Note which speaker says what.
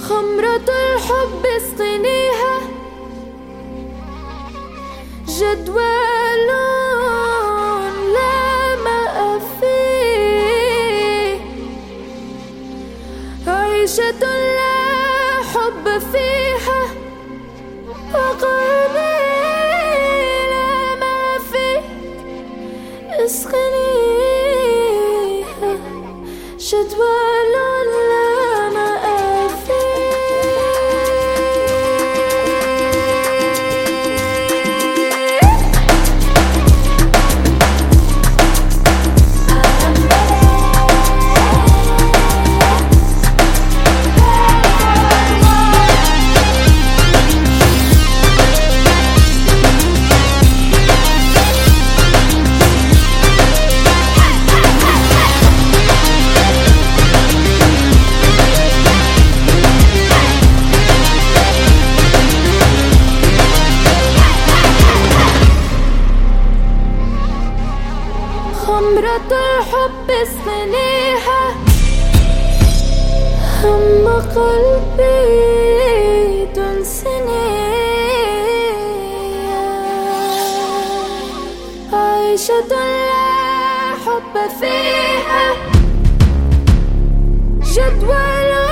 Speaker 1: خمرة الحب اسقنيها، جدول لا ماء فيه، عيشة لا حب فيها، وقلبي لا ما فيه، اسقنيها جدول لا ماء فيه. خمرة الحب اسقنيها، هم قلبي تنسني، عيشة لا حب فيها، جدول